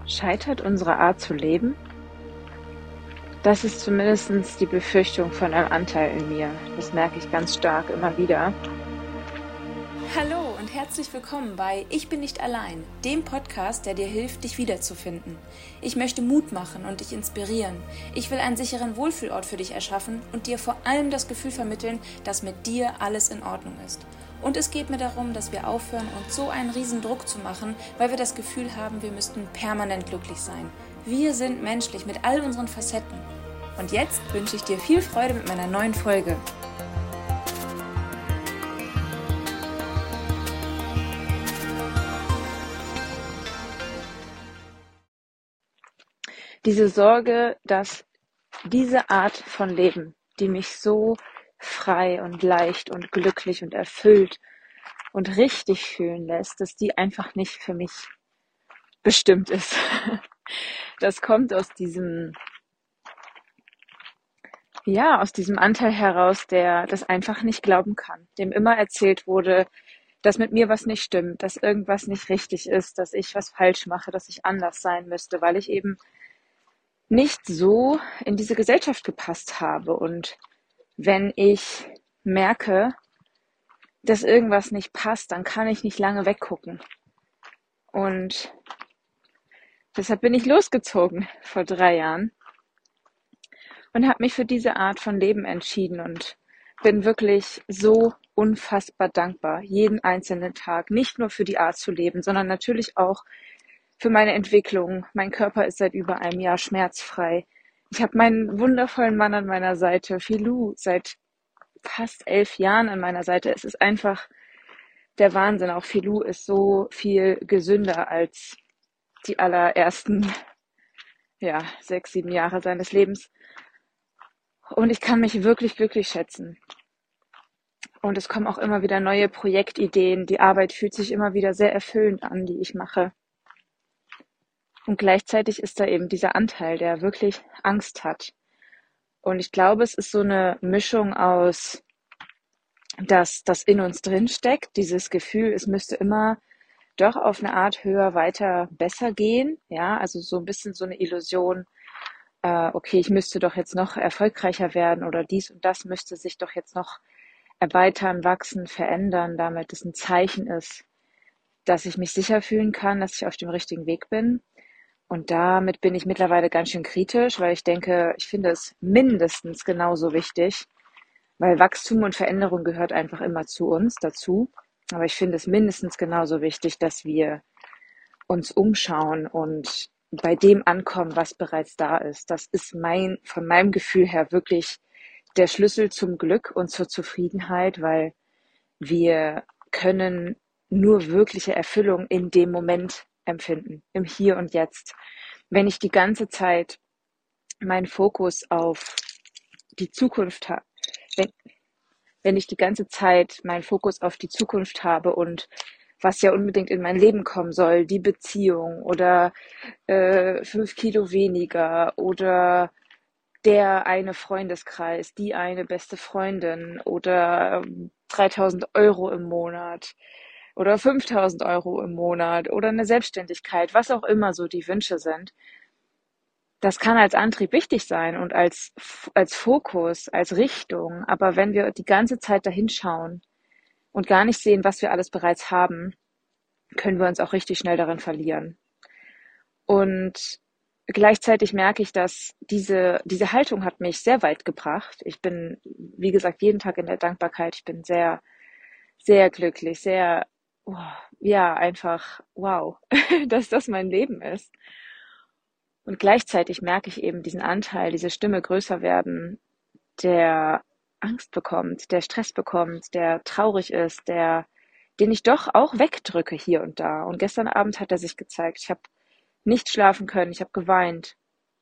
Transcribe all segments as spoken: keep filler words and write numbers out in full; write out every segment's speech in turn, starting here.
Scheitert unsere Art zu leben? Das ist zumindest die Befürchtung von einem Anteil in mir. Das merke ich ganz stark immer wieder. Hallo und herzlich willkommen bei Ich bin nicht allein, dem Podcast, der dir hilft, dich wiederzufinden. Ich möchte Mut machen und dich inspirieren. Ich will einen sicheren Wohlfühlort für dich erschaffen und dir vor allem das Gefühl vermitteln, dass mit dir alles in Ordnung ist. Und es geht mir darum, dass wir aufhören, uns so einen riesen Druck zu machen, weil wir das Gefühl haben, wir müssten permanent glücklich sein. Wir sind menschlich mit all unseren Facetten. Und jetzt wünsche ich dir viel Freude mit meiner neuen Folge. Diese Sorge, dass diese Art von Leben, die mich so frei und leicht und glücklich und erfüllt und richtig fühlen lässt, dass die einfach nicht für mich bestimmt ist. Das kommt aus diesem, ja, aus diesem Anteil heraus, der das einfach nicht glauben kann, dem immer erzählt wurde, dass mit mir was nicht stimmt, dass irgendwas nicht richtig ist, dass ich was falsch mache, dass ich anders sein müsste, weil ich eben nicht so in diese Gesellschaft gepasst habe. Und wenn ich merke, dass irgendwas nicht passt, dann kann ich nicht lange weggucken. Und deshalb bin ich losgezogen vor drei Jahren und habe mich für diese Art von Leben entschieden und bin wirklich so unfassbar dankbar, jeden einzelnen Tag, nicht nur für die Art zu leben, sondern natürlich auch für meine Entwicklung. Mein Körper ist seit über einem Jahr schmerzfrei. Ich habe meinen wundervollen Mann an meiner Seite, Philou, seit fast elf Jahren an meiner Seite. Es ist einfach der Wahnsinn. Auch Philou ist so viel gesünder als die allerersten, ja, sechs, sieben Jahre seines Lebens. Und ich kann mich wirklich glücklich schätzen. Und es kommen auch immer wieder neue Projektideen. Die Arbeit fühlt sich immer wieder sehr erfüllend an, die ich mache. Und gleichzeitig ist da eben dieser Anteil, der wirklich Angst hat. Und ich glaube, es ist so eine Mischung aus, dass das in uns drin steckt, dieses Gefühl, es müsste immer doch auf eine Art höher, weiter, besser gehen. Ja, also so ein bisschen so eine Illusion, äh, okay, ich müsste doch jetzt noch erfolgreicher werden oder dies und das müsste sich doch jetzt noch erweitern, wachsen, verändern, damit es ein Zeichen ist, dass ich mich sicher fühlen kann, dass ich auf dem richtigen Weg bin. Und damit bin ich mittlerweile ganz schön kritisch, weil ich denke, ich finde es mindestens genauso wichtig, weil Wachstum und Veränderung gehört einfach immer zu uns dazu. Aber ich finde es mindestens genauso wichtig, dass wir uns umschauen und bei dem ankommen, was bereits da ist. Das ist mein, von meinem Gefühl her wirklich der Schlüssel zum Glück und zur Zufriedenheit, weil wir können nur wirkliche Erfüllung in dem Moment empfinden, im Hier und Jetzt. Wenn ich die ganze Zeit meinen Fokus auf die Zukunft habe, wenn, wenn ich die ganze Zeit meinen Fokus auf die Zukunft habe und was ja unbedingt in mein Leben kommen soll, die Beziehung oder äh, fünf Kilo weniger oder der eine Freundeskreis, die eine beste Freundin oder ähm, dreitausend Euro im Monat oder fünftausend Euro im Monat oder eine Selbstständigkeit, was auch immer so die Wünsche sind. Das kann als Antrieb wichtig sein und als, als Fokus, als Richtung. Aber wenn wir die ganze Zeit dahin schauen und gar nicht sehen, was wir alles bereits haben, können wir uns auch richtig schnell darin verlieren. Und gleichzeitig merke ich, dass diese, diese Haltung hat mich sehr weit gebracht. Ich bin, wie gesagt, jeden Tag in der Dankbarkeit. Ich bin sehr, sehr glücklich, sehr, oh, ja, einfach, wow, dass das mein Leben ist. Und gleichzeitig merke ich eben diesen Anteil, diese Stimme größer werden, der Angst bekommt, der Stress bekommt, der traurig ist, der, den ich doch auch wegdrücke hier und da. Und gestern Abend hat er sich gezeigt. Ich habe nicht schlafen können, ich habe geweint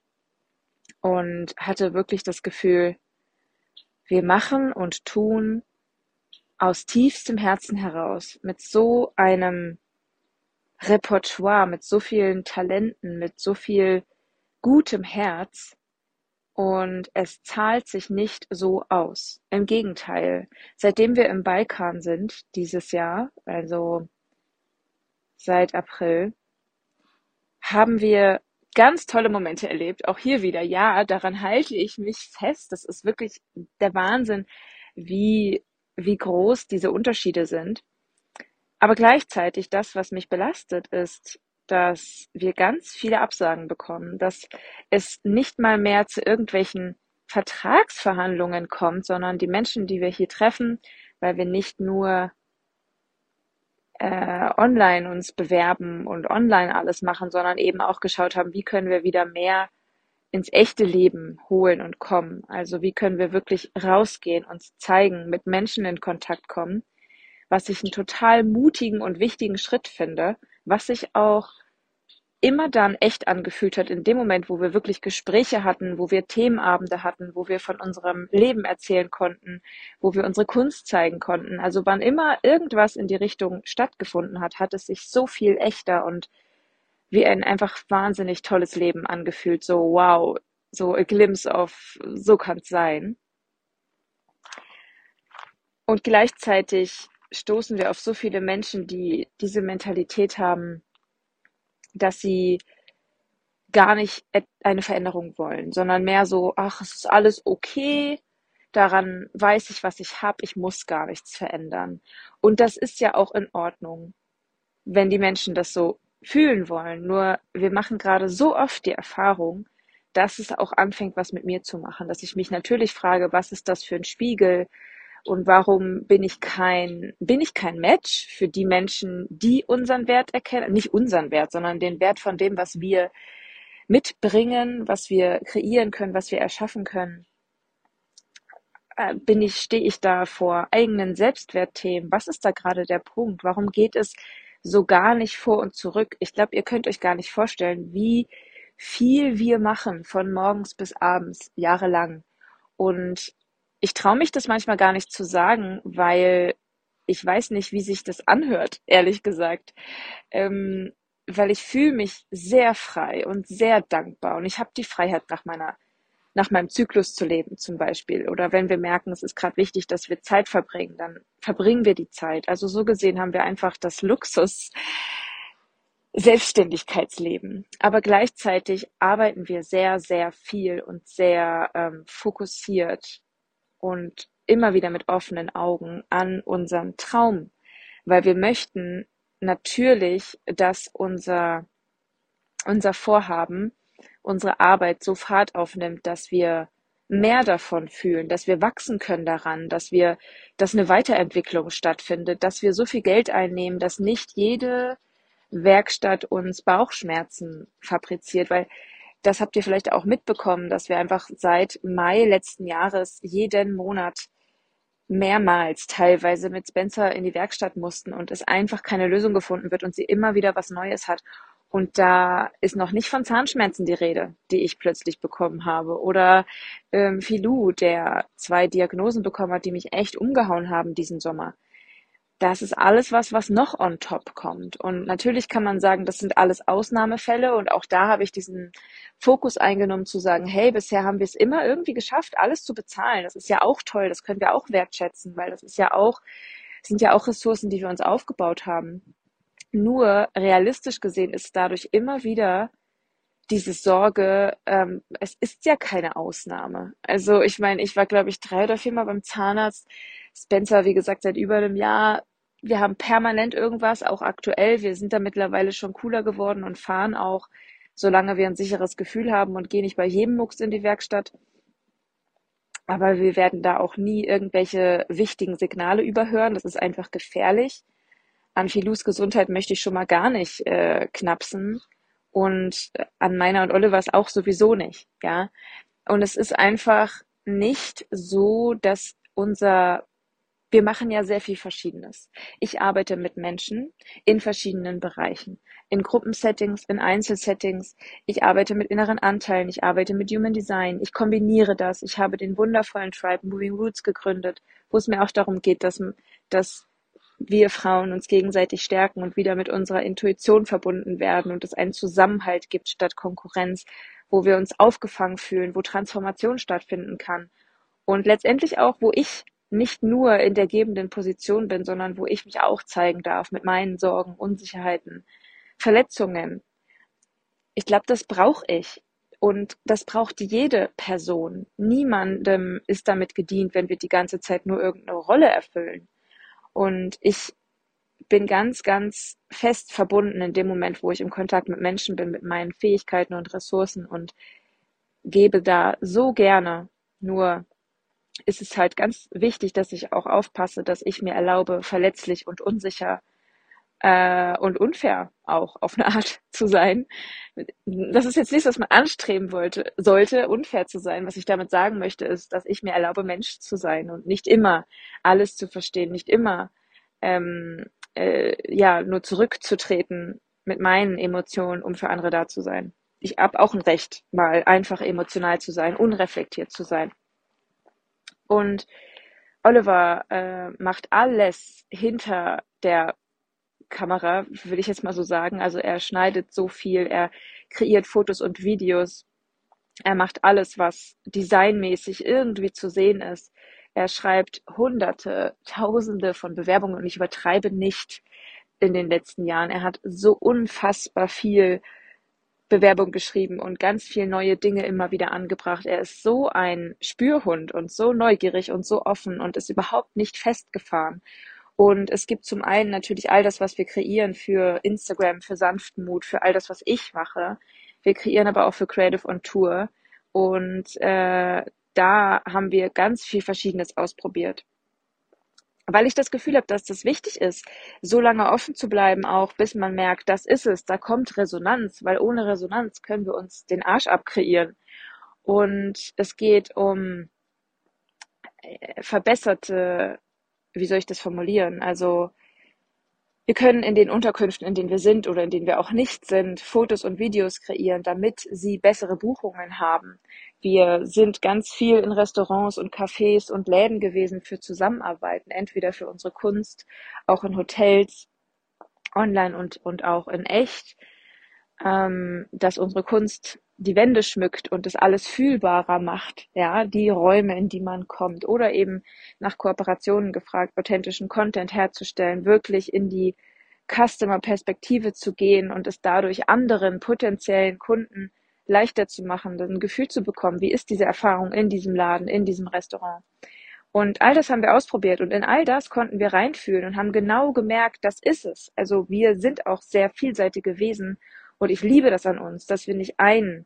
und hatte wirklich das Gefühl, wir machen und tun aus tiefstem Herzen heraus, mit so einem Repertoire, mit so vielen Talenten, mit so viel gutem Herz, und es zahlt sich nicht so aus. Im Gegenteil, seitdem wir im Balkan sind dieses Jahr, also seit April, haben wir ganz tolle Momente erlebt. Auch hier wieder, ja, daran halte ich mich fest. Das ist wirklich der Wahnsinn, wie, wie groß diese Unterschiede sind. Aber gleichzeitig das, was mich belastet, ist, dass wir ganz viele Absagen bekommen, dass es nicht mal mehr zu irgendwelchen Vertragsverhandlungen kommt, sondern die Menschen, die wir hier treffen, weil wir nicht nur äh, online uns bewerben und online alles machen, sondern eben auch geschaut haben, wie können wir wieder mehr ins echte Leben holen und kommen. Also wie können wir wirklich rausgehen, uns zeigen, mit Menschen in Kontakt kommen, was ich einen total mutigen und wichtigen Schritt finde, was sich auch immer dann echt angefühlt hat in dem Moment, wo wir wirklich Gespräche hatten, wo wir Themenabende hatten, wo wir von unserem Leben erzählen konnten, wo wir unsere Kunst zeigen konnten. Also wann immer irgendwas in die Richtung stattgefunden hat, hat es sich so viel echter und wie ein einfach wahnsinnig tolles Leben angefühlt. So wow, so a glimpse of, so kann's sein. Und gleichzeitig stoßen wir auf so viele Menschen, die diese Mentalität haben, dass sie gar nicht eine Veränderung wollen, sondern mehr so, ach, es ist alles okay, daran weiß ich, was ich habe, ich muss gar nichts verändern. Und das ist ja auch in Ordnung, wenn die Menschen das so fühlen wollen. Nur wir machen gerade so oft die Erfahrung, dass es auch anfängt, was mit mir zu machen, dass ich mich natürlich frage, was ist das für ein Spiegel und warum bin ich kein, bin ich kein Match für die Menschen, die unseren Wert erkennen, nicht unseren Wert, sondern den Wert von dem, was wir mitbringen, was wir kreieren können, was wir erschaffen können. Äh, bin ich, stehe ich da vor eigenen Selbstwertthemen? Was ist da gerade der Punkt? Warum geht es so gar nicht vor und zurück? Ich glaube, ihr könnt euch gar nicht vorstellen, wie viel wir machen von morgens bis abends, jahrelang. Und ich traue mich das manchmal gar nicht zu sagen, weil ich weiß nicht, wie sich das anhört, ehrlich gesagt. Ähm, weil ich fühle mich sehr frei und sehr dankbar und ich habe die Freiheit, nach meiner, nach meinem Zyklus zu leben zum Beispiel. Oder wenn wir merken, es ist gerade wichtig, dass wir Zeit verbringen, dann verbringen wir die Zeit. Also so gesehen haben wir einfach das Luxus Selbstständigkeitsleben. Aber gleichzeitig arbeiten wir sehr, sehr viel und sehr ähm, fokussiert und immer wieder mit offenen Augen an unserem Traum, weil wir möchten natürlich, dass unser, unser Vorhaben, unsere Arbeit so Fahrt aufnimmt, dass wir mehr davon fühlen, dass wir wachsen können daran, dass wir, dass eine Weiterentwicklung stattfindet, dass wir so viel Geld einnehmen, dass nicht jede Werkstatt uns Bauchschmerzen fabriziert, weil das habt ihr vielleicht auch mitbekommen, dass wir einfach seit Mai letzten Jahres jeden Monat mehrmals teilweise mit Spencer in die Werkstatt mussten und es einfach keine Lösung gefunden wird und sie immer wieder was Neues hat. Und da ist noch nicht von Zahnschmerzen die Rede, die ich plötzlich bekommen habe. Oder ähm, Filou, der zwei Diagnosen bekommen hat, die mich echt umgehauen haben diesen Sommer. Das ist alles was, was noch on top kommt. Und natürlich kann man sagen, das sind alles Ausnahmefälle. Und auch da habe ich diesen Fokus eingenommen zu sagen, hey, bisher haben wir es immer irgendwie geschafft, alles zu bezahlen. Das ist ja auch toll. Das können wir auch wertschätzen, weil das ist ja auch, sind ja auch Ressourcen, die wir uns aufgebaut haben. Nur realistisch gesehen ist dadurch immer wieder diese Sorge, ähm, es ist ja keine Ausnahme. Also ich meine, ich war, glaube ich, drei oder viermal beim Zahnarzt. Spencer, wie gesagt, seit über einem Jahr. Wir haben permanent irgendwas, auch aktuell. Wir sind da mittlerweile schon cooler geworden und fahren auch, solange wir ein sicheres Gefühl haben und gehen nicht bei jedem Mucks in die Werkstatt. Aber wir werden da auch nie irgendwelche wichtigen Signale überhören. Das ist einfach gefährlich. An Filous Gesundheit möchte ich schon mal gar nicht äh, knapsen. Und an meiner und Olivers auch sowieso nicht, ja. Und es ist einfach nicht so, dass unser, wir machen ja sehr viel Verschiedenes. Ich arbeite mit Menschen in verschiedenen Bereichen, in Gruppensettings, in Einzelsettings. Ich arbeite mit inneren Anteilen, ich arbeite mit Human Design, ich kombiniere das. Ich habe den wundervollen Tribe Moving Roots gegründet, wo es mir auch darum geht, dass, dass wir Frauen uns gegenseitig stärken und wieder mit unserer Intuition verbunden werden und es einen Zusammenhalt gibt statt Konkurrenz, wo wir uns aufgefangen fühlen, wo Transformation stattfinden kann. Und letztendlich auch, wo ich nicht nur in der gebenden Position bin, sondern wo ich mich auch zeigen darf mit meinen Sorgen, Unsicherheiten, Verletzungen. ich glaube, das brauche ich. Und das braucht jede Person. Niemandem ist damit gedient, wenn wir die ganze Zeit nur irgendeine Rolle erfüllen. Und ich bin ganz, ganz fest verbunden in dem Moment, wo ich im Kontakt mit Menschen bin, mit meinen Fähigkeiten und Ressourcen und gebe da so gerne. Nur ist es halt ganz wichtig, dass ich auch aufpasse, dass ich mir erlaube, verletzlich und unsicher äh, und unfair auch auf eine Art zu sein. Das ist jetzt nichts, was man anstreben wollte, sollte, unfair zu sein. Was ich damit sagen möchte, ist, dass ich mir erlaube, Mensch zu sein und nicht immer alles zu verstehen, nicht immer ähm, äh, ja nur zurückzutreten mit meinen Emotionen, um für andere da zu sein. Ich habe auch ein Recht, mal einfach emotional zu sein, unreflektiert zu sein. Und Oliver äh, macht alles hinter der Kamera, würde ich jetzt mal so sagen. Also er schneidet so viel, er kreiert Fotos und Videos, er macht alles, was designmäßig irgendwie zu sehen ist. Er schreibt Hunderte, Tausende von Bewerbungen und ich übertreibe nicht in den letzten Jahren. Er hat so unfassbar viel Bewerbung geschrieben und ganz viel neue Dinge immer wieder angebracht. Er ist so ein Spürhund und so neugierig und so offen und ist überhaupt nicht festgefahren. Und es gibt zum einen natürlich all das, was wir kreieren für Instagram, für Sanftmut, für all das, was ich mache. Wir kreieren aber auch für Creative on Tour. Und äh, da haben wir ganz viel Verschiedenes ausprobiert. Weil ich das Gefühl habe, dass das wichtig ist, so lange offen zu bleiben, auch bis man merkt, das ist es, da kommt Resonanz, weil ohne Resonanz können wir uns den Arsch abkreieren. Und es geht um äh, verbesserte, wie soll ich das formulieren? Also wir können in den Unterkünften, in denen wir sind oder in denen wir auch nicht sind, Fotos und Videos kreieren, damit sie bessere Buchungen haben. Wir sind ganz viel in Restaurants und Cafés und Läden gewesen für Zusammenarbeiten, entweder für unsere Kunst, auch in Hotels, online und, und auch in echt, ähm, dass unsere Kunst die Wände schmückt und das alles fühlbarer macht, ja, die Räume, in die man kommt, oder eben nach Kooperationen gefragt, authentischen Content herzustellen, wirklich in die Customer-Perspektive zu gehen und es dadurch anderen potenziellen Kunden leichter zu machen, ein Gefühl zu bekommen, wie ist diese Erfahrung in diesem Laden, in diesem Restaurant. Und all das haben wir ausprobiert und in all das konnten wir reinfühlen und haben genau gemerkt, das ist es. Also wir sind auch sehr vielseitige Wesen und ich liebe das an uns, dass wir nicht einen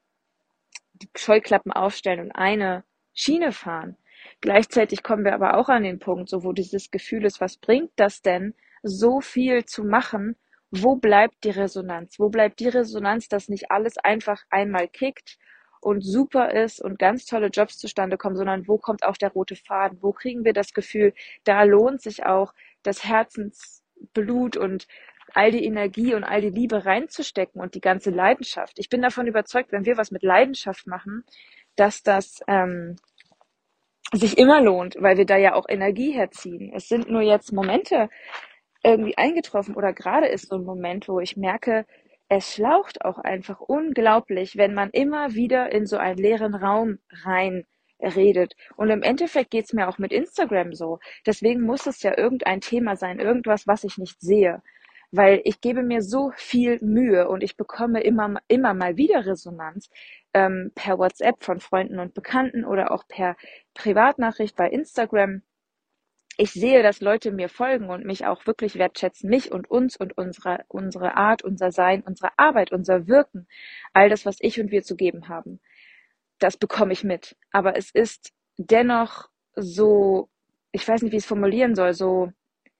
die Scheuklappen aufstellen und eine Schiene fahren. Gleichzeitig kommen wir aber auch an den Punkt, so wo dieses Gefühl ist, was bringt das denn, so viel zu machen? Wo bleibt die Resonanz? Wo bleibt die Resonanz, dass nicht alles einfach einmal kickt und super ist und ganz tolle Jobs zustande kommen, sondern wo kommt auch der rote Faden? Wo kriegen wir das Gefühl, da lohnt sich auch das Herzensblut und all die Energie und all die Liebe reinzustecken und die ganze Leidenschaft. Ich bin davon überzeugt, wenn wir was mit Leidenschaft machen, dass das ähm, sich immer lohnt, weil wir da ja auch Energie herziehen. Es sind nur jetzt Momente irgendwie eingetroffen oder gerade ist so ein Moment, wo ich merke, es schlaucht auch einfach unglaublich, wenn man immer wieder in so einen leeren Raum rein redet. Und im Endeffekt geht's mir auch mit Instagram so. Deswegen muss es ja irgendein Thema sein, irgendwas, was ich nicht sehe. Weil ich gebe mir so viel Mühe und ich bekomme immer, immer mal wieder Resonanz ähm, per WhatsApp von Freunden und Bekannten oder auch per Privatnachricht bei Instagram. Ich sehe, dass Leute mir folgen und mich auch wirklich wertschätzen, mich und uns und unsere, unsere Art, unser Sein, unsere Arbeit, unser Wirken, all das, was ich und wir zu geben haben. Das bekomme ich mit. Aber es ist dennoch so, ich weiß nicht, wie ich es formulieren soll, so,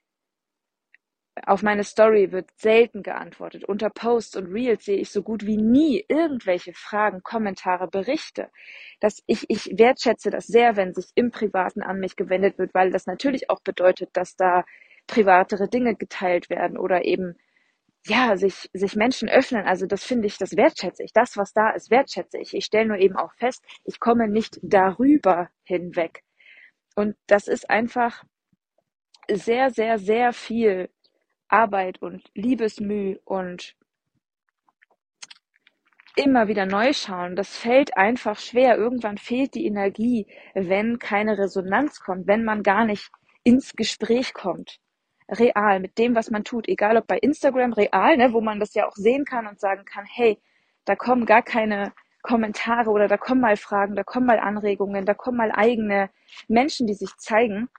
auf meine Story wird selten geantwortet. Unter Posts und Reels sehe ich so gut wie nie irgendwelche Fragen, Kommentare, Berichte. Dass ich, ich wertschätze das sehr, wenn sich im Privaten an mich gewendet wird, weil das natürlich auch bedeutet, dass da privatere Dinge geteilt werden oder eben, ja, sich, sich Menschen öffnen. Also das finde ich, das wertschätze ich. Das, was da ist, wertschätze ich. Ich stelle nur eben auch fest, ich komme nicht darüber hinweg. Und das ist einfach sehr, sehr, sehr viel Arbeit und Liebesmüh und immer wieder neu schauen. Das fällt einfach schwer. Irgendwann fehlt die Energie, wenn keine Resonanz kommt, wenn man gar nicht ins Gespräch kommt. Real, mit dem, was man tut. Egal ob bei Instagram real, ne, wo man das ja auch sehen kann und sagen kann, hey, Da kommen gar keine Kommentare oder da kommen mal Fragen, da kommen mal Anregungen, da kommen mal eigene Menschen, die sich zeigen.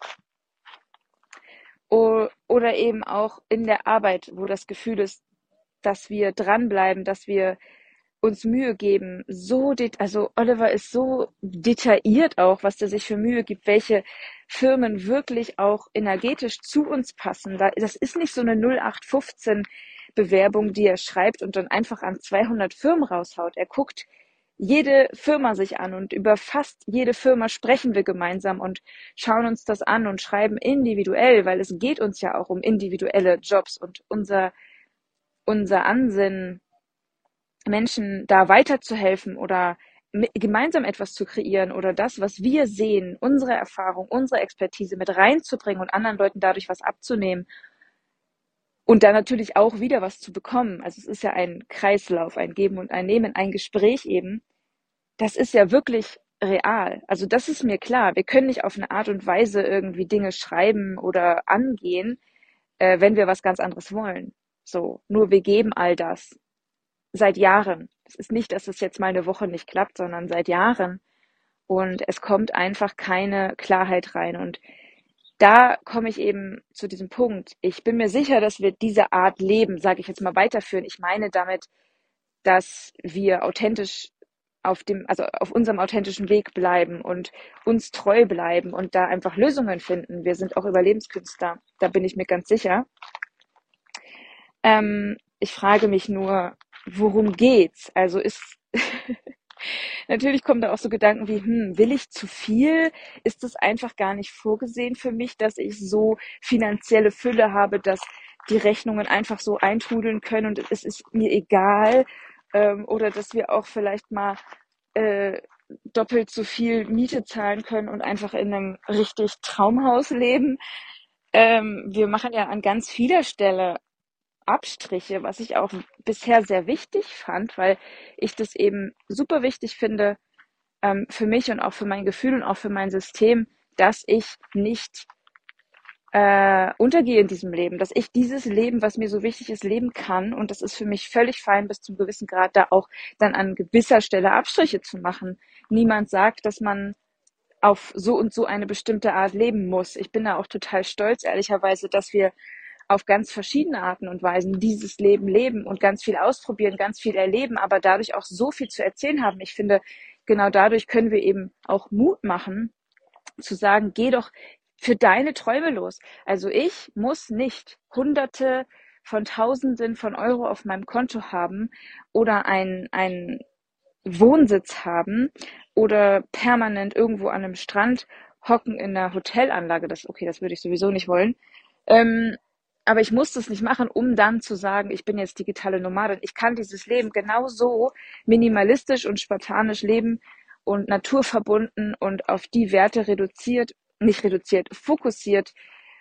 Oder eben auch in der Arbeit, wo das Gefühl ist, dass wir dranbleiben, dass wir uns Mühe geben. So, also Oliver ist so detailliert auch, was der sich für Mühe gibt, welche Firmen wirklich auch energetisch zu uns passen. Das ist nicht so eine null acht fünfzehn Bewerbung, die er schreibt und dann einfach an zweihundert Firmen raushaut. Er guckt jede Firma sich an und über fast jede Firma sprechen wir gemeinsam und schauen uns das an und schreiben individuell, weil es geht uns ja auch um individuelle Jobs und unser, unser Ansinnen, Menschen da weiterzuhelfen oder gemeinsam etwas zu kreieren oder das, was wir sehen, unsere Erfahrung, unsere Expertise mit reinzubringen und anderen Leuten dadurch was abzunehmen und dann natürlich auch wieder was zu bekommen. Also es ist ja ein Kreislauf, ein Geben und ein Nehmen, ein Gespräch eben. Das ist ja wirklich real. Also das ist mir klar. Wir können nicht auf eine Art und Weise irgendwie Dinge schreiben oder angehen, äh, wenn wir was ganz anderes wollen. So, nur wir geben all das seit Jahren. Es ist nicht, dass es jetzt mal eine Woche nicht klappt, sondern seit Jahren. Und es kommt einfach keine Klarheit rein. Und da komme ich eben zu diesem Punkt. Ich bin mir sicher, dass wir diese Art Leben, sage ich jetzt mal, weiterführen. Ich meine damit, dass wir authentisch auf dem, also auf unserem authentischen Weg bleiben und uns treu bleiben und da einfach Lösungen finden. Wir sind auch Überlebenskünstler, da bin ich mir ganz sicher. Ähm, ich frage mich nur, worum geht's? Also ist natürlich kommen da auch so Gedanken wie, hm, will ich zu viel? Ist es einfach gar nicht vorgesehen für mich, dass ich so finanzielle Fülle habe, dass die Rechnungen einfach so eintrudeln können und es ist mir egal? Ähm, oder dass wir auch vielleicht mal äh, doppelt so viel Miete zahlen können und einfach in einem richtig Traumhaus leben. Ähm, wir machen ja an ganz vieler Stelle Abstriche, was ich auch bisher sehr wichtig fand, weil ich das eben super wichtig finde, ähm, für mich und auch für mein Gefühl und auch für mein System, dass ich nicht äh, untergehe in diesem Leben, dass ich dieses Leben, was mir so wichtig ist, leben kann. Und das ist für mich völlig fein, bis zum gewissen Grad da auch dann an gewisser Stelle Abstriche zu machen. Niemand sagt, dass man auf so und so eine bestimmte Art leben muss. Ich bin da auch total stolz, ehrlicherweise, dass wir auf ganz verschiedene Arten und Weisen dieses Leben leben und ganz viel ausprobieren, ganz viel erleben, aber dadurch auch so viel zu erzählen haben. Ich finde, genau dadurch können wir eben auch Mut machen, zu sagen, geh doch für deine Träume los. Also ich muss nicht Hunderte von Tausenden von Euro auf meinem Konto haben oder ein, ein Wohnsitz haben oder permanent irgendwo an einem Strand hocken in einer Hotelanlage. Das, okay, das würde ich sowieso nicht wollen. Ähm, aber ich muss das nicht machen, um dann zu sagen, ich bin jetzt digitale Nomadin. Ich kann dieses Leben genauso minimalistisch und spartanisch leben und naturverbunden und auf die Werte reduziert, nicht reduziert, fokussiert,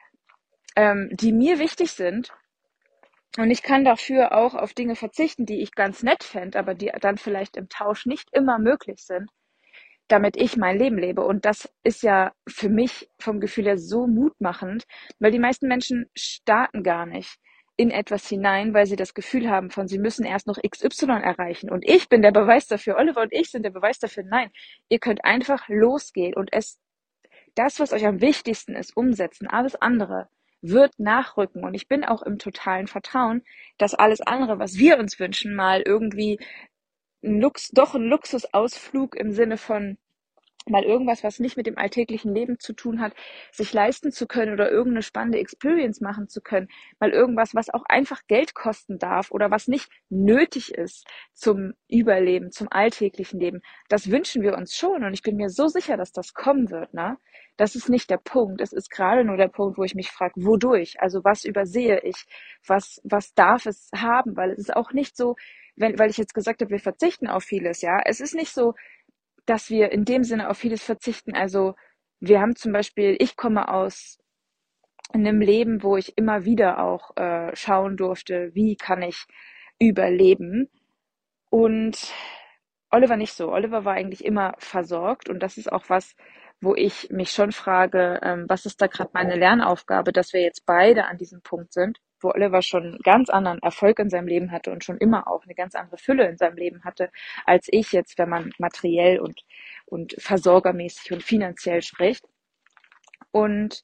ähm, die mir wichtig sind. Und ich kann dafür auch auf Dinge verzichten, die ich ganz nett fände, aber die dann vielleicht im Tausch nicht immer möglich sind, damit ich mein Leben lebe. Und das ist ja für mich vom Gefühl her so mutmachend, weil die meisten Menschen starten gar nicht in etwas hinein, weil sie das Gefühl haben von, sie müssen erst noch X Y erreichen. Und ich bin der Beweis dafür, Oliver und ich sind der Beweis dafür, nein, ihr könnt einfach losgehen und es, das, was euch am wichtigsten ist, umsetzen. Alles andere wird nachrücken. Und ich bin auch im totalen Vertrauen, dass alles andere, was wir uns wünschen, mal irgendwie ein Lux, doch ein Luxusausflug im Sinne von mal irgendwas, was nicht mit dem alltäglichen Leben zu tun hat, sich leisten zu können oder irgendeine spannende Experience machen zu können, mal irgendwas, was auch einfach Geld kosten darf oder was nicht nötig ist zum Überleben, zum alltäglichen Leben. Das wünschen wir uns schon und ich bin mir so sicher, dass das kommen wird, ne? Das ist nicht der Punkt. Es ist gerade nur der Punkt, wo ich mich frage, wodurch? Also was übersehe ich? Was, was darf es haben? Weil es ist auch nicht so, wenn, weil ich jetzt gesagt habe, wir verzichten auf vieles, ja. Es ist nicht so, dass wir in dem Sinne auf vieles verzichten. Also wir haben zum Beispiel, ich komme aus einem Leben, wo ich immer wieder auch äh, schauen durfte, wie kann ich überleben. Und Oliver nicht so. Oliver war eigentlich immer versorgt und das ist auch was, wo ich mich schon frage, ähm, was ist da gerade meine Lernaufgabe, dass wir jetzt beide an diesem Punkt sind, wo Oliver schon einen ganz anderen Erfolg in seinem Leben hatte und schon immer auch eine ganz andere Fülle in seinem Leben hatte, als ich jetzt, wenn man materiell und, und versorgermäßig und finanziell spricht. Und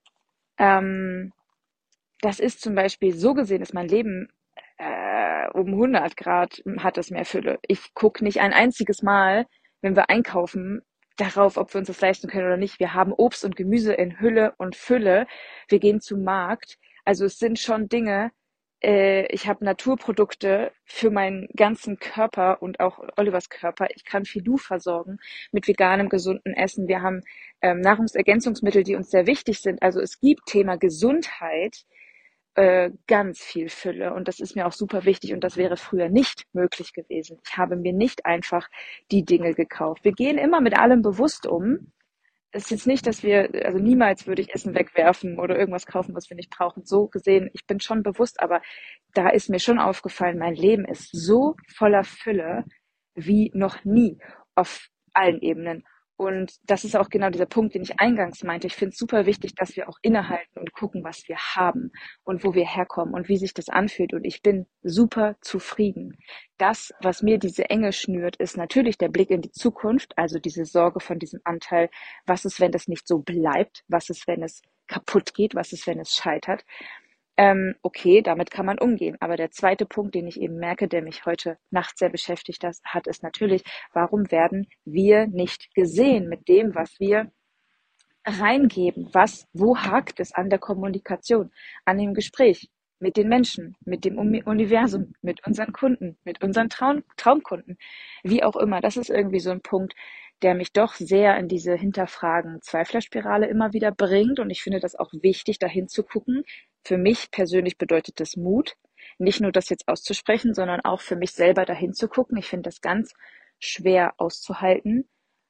ähm, das ist zum Beispiel so gesehen, ist mein Leben äh, um hundert Grad hat es mehr Fülle. Ich gucke nicht ein einziges Mal, wenn wir einkaufen, darauf, ob wir uns das leisten können oder nicht. Wir haben Obst und Gemüse in Hülle und Fülle. Wir gehen zum Markt. Also es sind schon Dinge, äh, ich habe Naturprodukte für meinen ganzen Körper und auch Olivers Körper. Ich kann Filou versorgen mit veganem, gesunden Essen. Wir haben ähm, Nahrungsergänzungsmittel, die uns sehr wichtig sind. Also es gibt Thema Gesundheit, äh, ganz viel Fülle und das ist mir auch super wichtig und das wäre früher nicht möglich gewesen. Ich habe mir nicht einfach die Dinge gekauft. Wir gehen immer mit allem bewusst um. Es ist jetzt nicht, dass wir, also niemals würde ich Essen wegwerfen oder irgendwas kaufen, was wir nicht brauchen. So gesehen, ich bin schon bewusst, aber da ist mir schon aufgefallen, mein Leben ist so voller Fülle wie noch nie auf allen Ebenen. Und das ist auch genau dieser Punkt, den ich eingangs meinte. Ich finde es super wichtig, dass wir auch innehalten und gucken, was wir haben und wo wir herkommen und wie sich das anfühlt. Und ich bin super zufrieden. Das, was mir diese Enge schnürt, ist natürlich der Blick in die Zukunft, also diese Sorge von diesem Anteil. Was ist, wenn das nicht so bleibt? Was ist, wenn es kaputt geht? Was ist, wenn es scheitert? Ähm, okay, damit kann man umgehen. Aber der zweite Punkt, den ich eben merke, der mich heute Nacht sehr beschäftigt hat, ist natürlich, warum werden wir nicht gesehen mit dem, was wir reingeben? Was, wo hakt es an der Kommunikation, an dem Gespräch mit den Menschen, mit dem Universum, mit unseren Kunden, mit unseren Traum, Traumkunden, wie auch immer. Das ist irgendwie so ein Punkt, der mich doch sehr in diese Hinterfragen-Zweiflerspirale immer wieder bringt. Und ich finde das auch wichtig, dahin zu gucken. Für mich persönlich bedeutet das Mut, nicht nur das jetzt auszusprechen, sondern auch für mich selber dahin zu gucken. Ich finde das ganz schwer auszuhalten.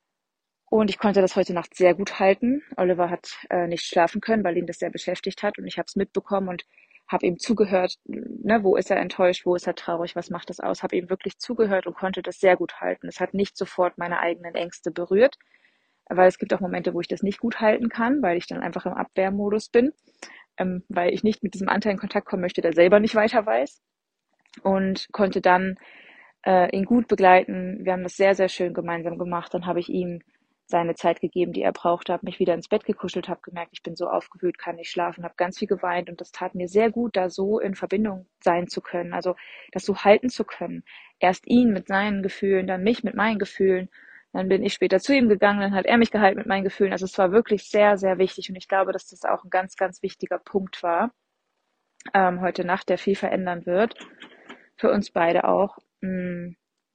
Und ich konnte das heute Nacht sehr gut halten. Oliver hat äh, nicht schlafen können, weil ihn das sehr beschäftigt hat. Und ich habe es mitbekommen und habe ihm zugehört, ne, wo ist er enttäuscht, wo ist er traurig, was macht das aus? Habe ihm wirklich zugehört und konnte das sehr gut halten. Es hat nicht sofort meine eigenen Ängste berührt, weil es gibt auch Momente, wo ich das nicht gut halten kann, weil ich dann einfach im Abwehrmodus bin, ähm, weil ich nicht mit diesem Anteil in Kontakt kommen möchte, der selber nicht weiter weiß. Und konnte dann äh, ihn gut begleiten. Wir haben das sehr, sehr schön gemeinsam gemacht. Dann habe ich ihm seine Zeit gegeben, die er brauchte, habe mich wieder ins Bett gekuschelt, habe gemerkt, ich bin so aufgewühlt, kann nicht schlafen, habe ganz viel geweint und das tat mir sehr gut, da so in Verbindung sein zu können, also das so halten zu können. Erst ihn mit seinen Gefühlen, dann mich mit meinen Gefühlen, dann bin ich später zu ihm gegangen, dann hat er mich gehalten mit meinen Gefühlen. Also es war wirklich sehr, sehr wichtig und ich glaube, dass das auch ein ganz, ganz wichtiger Punkt war ähm, heute Nacht, der viel verändern wird, für uns beide auch. Mm.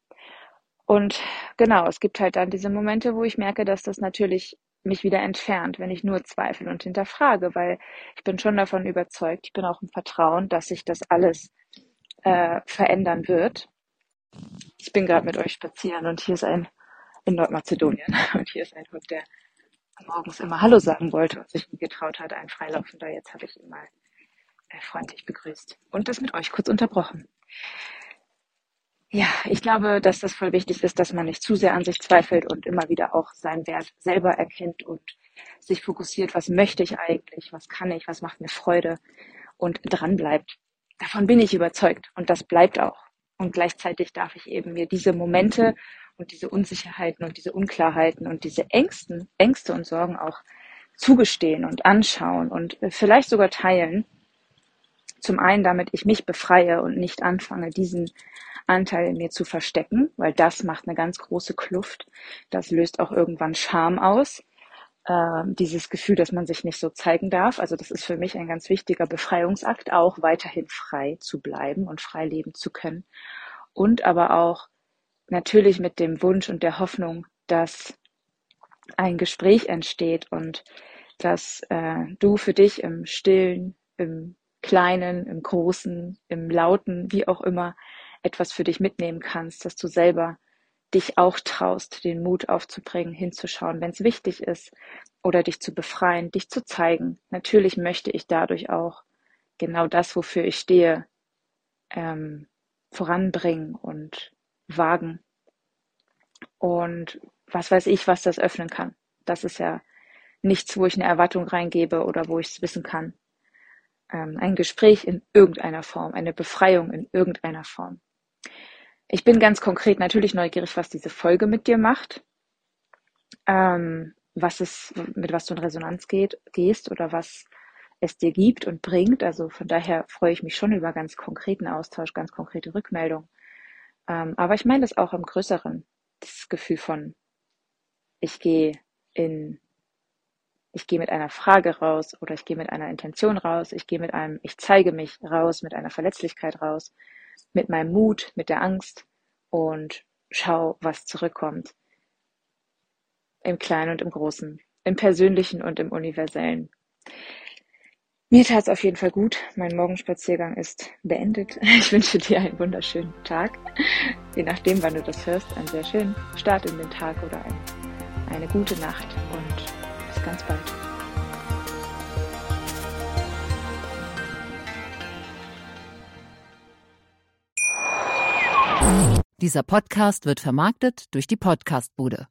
Und genau, es gibt halt dann diese Momente, wo ich merke, dass das natürlich mich wieder entfernt, wenn ich nur zweifle und hinterfrage, weil ich bin schon davon überzeugt, ich bin auch im Vertrauen, dass sich das alles äh, verändern wird. Ich bin gerade mit euch spazieren und hier ist ein, in Nordmazedonien, und hier ist ein Hund, der morgens immer Hallo sagen wollte und sich nie getraut hat, ein Freilaufender. Jetzt habe ich ihn mal äh, freundlich begrüßt und das mit euch kurz unterbrochen. Ja, ich glaube, dass das voll wichtig ist, dass man nicht zu sehr an sich zweifelt und immer wieder auch seinen Wert selber erkennt und sich fokussiert, was möchte ich eigentlich, was kann ich, was macht mir Freude und dran bleibt. Davon bin ich überzeugt und das bleibt auch. Und gleichzeitig darf ich eben mir diese Momente und diese Unsicherheiten und diese Unklarheiten und diese Ängsten, Ängste und Sorgen auch zugestehen und anschauen und vielleicht sogar teilen. Zum einen, damit ich mich befreie und nicht anfange, diesen Anteil in mir zu verstecken, weil das macht eine ganz große Kluft. Das löst auch irgendwann Scham aus. Äh, dieses Gefühl, dass man sich nicht so zeigen darf. Also das ist für mich ein ganz wichtiger Befreiungsakt, auch weiterhin frei zu bleiben und frei leben zu können. Und aber auch natürlich mit dem Wunsch und der Hoffnung, dass ein Gespräch entsteht und dass äh, du für dich im Stillen, im Kleinen, im Großen, im Lauten, wie auch immer, etwas für dich mitnehmen kannst, dass du selber dich auch traust, den Mut aufzubringen, hinzuschauen, wenn es wichtig ist, oder dich zu befreien, dich zu zeigen. Natürlich möchte ich dadurch auch genau das, wofür ich stehe, ähm, voranbringen und wagen. Und was weiß ich, was das öffnen kann. Das ist ja nichts, wo ich eine Erwartung reingebe oder wo ich es wissen kann. Ähm, ein Gespräch in irgendeiner Form, eine Befreiung in irgendeiner Form. Ich bin ganz konkret natürlich neugierig, was diese Folge mit dir macht, ähm, was es, mit was du in Resonanz geht, gehst oder was es dir gibt und bringt. Also von daher freue ich mich schon über ganz konkreten Austausch, ganz konkrete Rückmeldung. Ähm, aber ich meine das auch im Größeren, das Gefühl von, ich gehe in, ich gehe mit einer Frage raus oder ich gehe mit einer Intention raus, ich gehe mit einem, ich zeige mich raus, mit einer Verletzlichkeit raus, mit meinem Mut, mit der Angst und schau, was zurückkommt. Im Kleinen und im Großen, im Persönlichen und im Universellen. Mir tat es auf jeden Fall gut. Mein Morgenspaziergang ist beendet. Ich wünsche dir einen wunderschönen Tag. Je nachdem, wann du das hörst, einen sehr schönen Start in den Tag oder ein, eine gute Nacht und bis ganz bald. Dieser Podcast wird vermarktet durch die Podcast-Bude.